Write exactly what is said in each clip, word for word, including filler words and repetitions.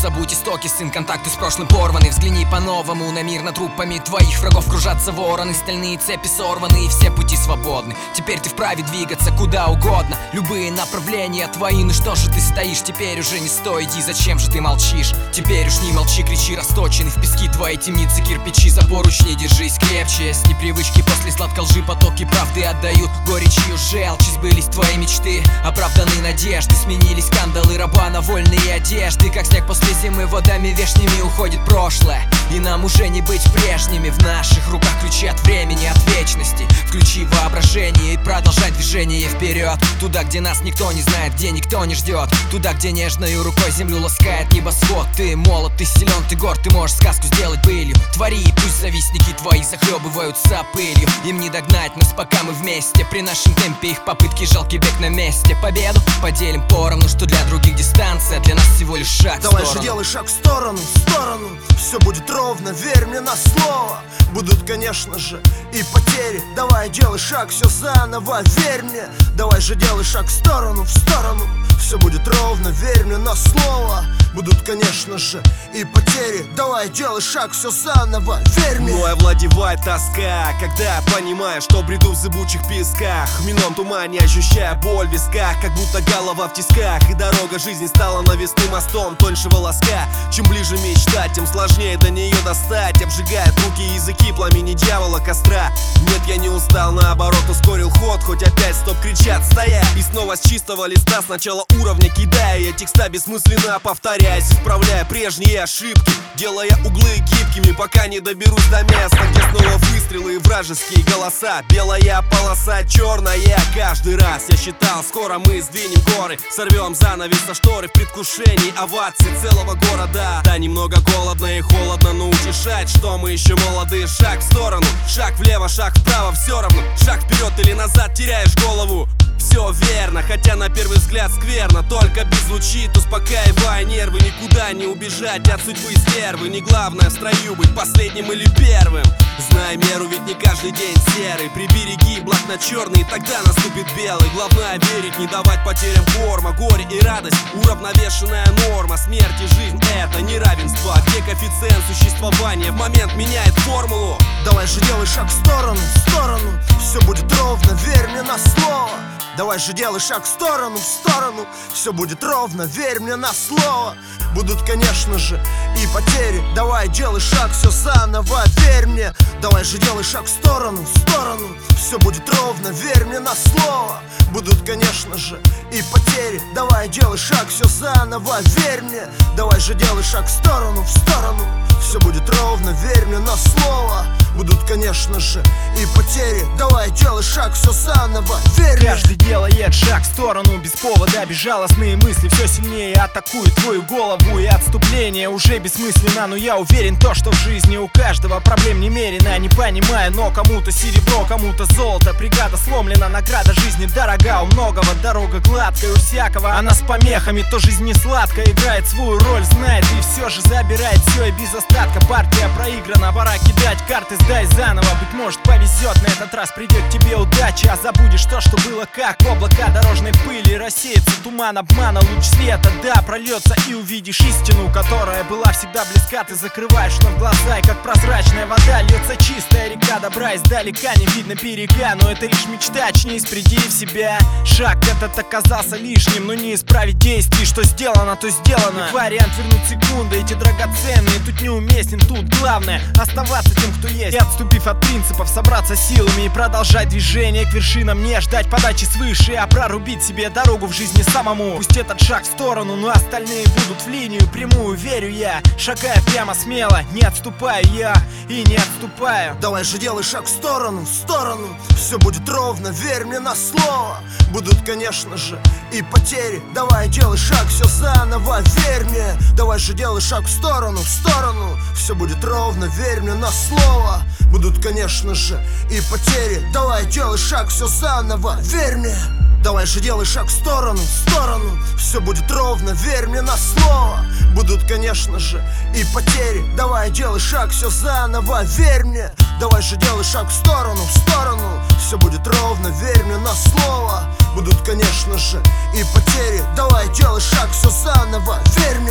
забудь истоки, сын, контакты с прошлым порваны. Взгляни по-новому на мир, над трупами твоих врагов кружатся вороны. Стальные цепи сорваны и все пути свободны. Теперь ты вправе двигаться куда угодно, любые направления твои. Ну что же ты стоишь, теперь уже не стой, иди, зачем же ты молчишь? Теперь уж не молчи, кричи, расточены в пески твои темницы, кирпичи, за поручни держись крепче. С непривычки после сладкой лжи потоки правды отдают горечью желчь. Сбылись твои мечты, оправданы надежды, сменились кандалы раба на вольные одежды. Как снег после зимы водами вешними уходит прошлое, и нам уже не быть прежними. В наших руках ключи от времени, от вечности. Включи воображение и продолжай движение вперед, туда, где нас никто не знает, где никто не ждет, туда, где нежною рукой землю ласкает небосвод. Ты молод, ты силен, ты горд, ты можешь сказку сделать былью. Твори, и пусть завистники твои захлебываются пылью. Им не догнать нас, пока мы вместе. При нашем темпе их попытки жалкий бег на месте. Победу поделим поровну, что для других дистанция, для нас всего лишь шаг в Давай сторону. же делай шаг в сторону, в сторону. Все будет ровно, верь мне на слово. Будут, конечно же, и потери. Давай делай шаг, все заново, верь мне. Давай же делай шаг в сторону, в сторону. Все будет ровно, верь мне на слово. Будут, конечно же, и потери. Давай делай шаг, все заново, верь мне. Мной овладевает тоска, когда я понимаю, что бреду в зыбучих песках. В минном тумане ощущая боль в висках, как будто голова в тисках. И дорога жизни стала навесным мостом тоньше волоска. Чем ближе мечта, тем сложнее до нее достать. Обжигает руки и языки пламени дьявола костра. Нет, я не устал, наоборот ускорил ход. Хоть опять стоп кричат, стоять. И снова с чистого листа, сначала уровня кидая я текста бессмысленно повторяясь, исправляя прежние ошибки, делая углы гибкими, пока не доберусь до места, где снова выстрелы и вражеские голоса. Белая полоса, черная каждый раз. Я считал, скоро мы сдвинем горы, сорвем занавес со шторы в предвкушении овации целого города. Да, немного голодно и холодно, но утешать, что мы еще молоды. Шаг в сторону, шаг влево, шаг вправо, все равно. Шаг вперед или назад, теряешь голову. Все верно, хотя на первый взгляд скверно. Только бит звучит, успокаивая нервы. Никуда не убежать от судьбы стервы. Не главное в строю быть последним или первым. Знай меру, ведь не каждый день серый. Прибереги благ на черный, тогда наступит белый. Главное верить, не давать потерям форма. Горе и радость, уравновешенная норма. Смерть и жизнь — это неравенство, где коэффициент существования в момент меняет формулу. Давай же делай шаг в сторону, в сторону. Все будет ровно, верь мне на слово. Давай же делай шаг в сторону, в сторону. Все будет ровно, верь мне на слово. Будут, конечно же, и потери. Давай делай шаг, все заново, верь мне. Давай же делай шаг в сторону, в сторону. Все будет ровно, верь мне на слово. Будут, конечно же, и потери. Давай делай шаг, все заново, верь мне. Давай же делай шаг в сторону, в сторону. Все будет ровно, верь мне на слово. Будут, конечно же, и потери. Давай делай шаг, все заново, верь мне. Каждый делает шаг в сторону без повода. Безжалостные мысли все сильнее атакуют твою голову. И отступление уже бессмысленно. Но я уверен, то, что в жизни у каждого проблем немерено. Не понимаю, но кому-то серебро, кому-то золото. Бригада сломлена, награда жизни дорога. У многого дорога гладкая, у всякого она с помехами. То жизнь не сладкая, играет свою роль, знает и все же забирает все и без остатка. Партия проиграна, пора кидать карты, сдай заново. Быть может повезет, на этот раз придет тебе удача. А забудешь то, что было как облака дорожной пыли. Рассеется туман обмана, луч света, да, прольется и увидишь истину, которая была всегда близка. Ты закрываешь вновь глаза, и как прозрачная вода льется чистая река добра. Издалека не видно берега, но это лишь мечта, очнись, приди в себя. Шаг этот оказался лишним, но не исправить действий. Что сделано, то сделано. И вариант вернуть секунды, эти драгоценные тут неуместен. Тут главное оставаться тем, кто есть, и отступив от принципов, собраться силами и продолжать движение к вершинам. Не ждать подачи свыше, а прорубить себе дорогу в жизни самому. Пусть этот шаг в сторону, но остальные будут в линию прямую, верю я. Шагая прямо смело, не отступаю я и не отступаю. Давай же делай шаг в сторону, в сторону. Все будет ровно, верь мне на слово. Будут, конечно же, и потери. Давай делай шаг, все заново, верь мне. Давай же делай шаг в сторону, в сторону. Все будет ровно, верь мне на слово. Будут, конечно же, и потери. Давай делай шаг, все заново, верь мне. Давай же делай шаг в сторону, в сторону. Все будет ровно, верь мне на слово. Будут, конечно же, и потери. Давай делай шаг, все заново, верь мне. Давай же делай шаг в сторону, в сторону. Все будет ровно, верь мне на слово. Будут, конечно же, и потери. Давай делай шаг, все заново, верь мне.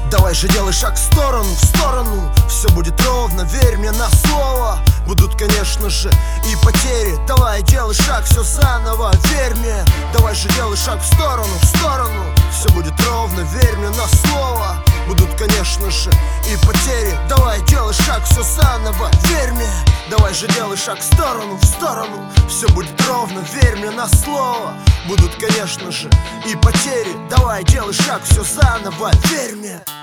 Давай же делай шаг в сторону, в сторону. Все будет ровно, верь мне на слово. Будут, конечно же, и потери. Давай делай шаг, все заново, верь мне. Давай же делай шаг в сторону, в сторону. Все будет ровно, верь мне на слово. Будут, конечно же, и потери. Давай делай шаг, все заново, верь мне. Давай же делай шаг в сторону, в сторону. Все будет ровно, верь мне на слово. Будут, конечно же, и потери. Давай делай шаг, все заново, верь мне.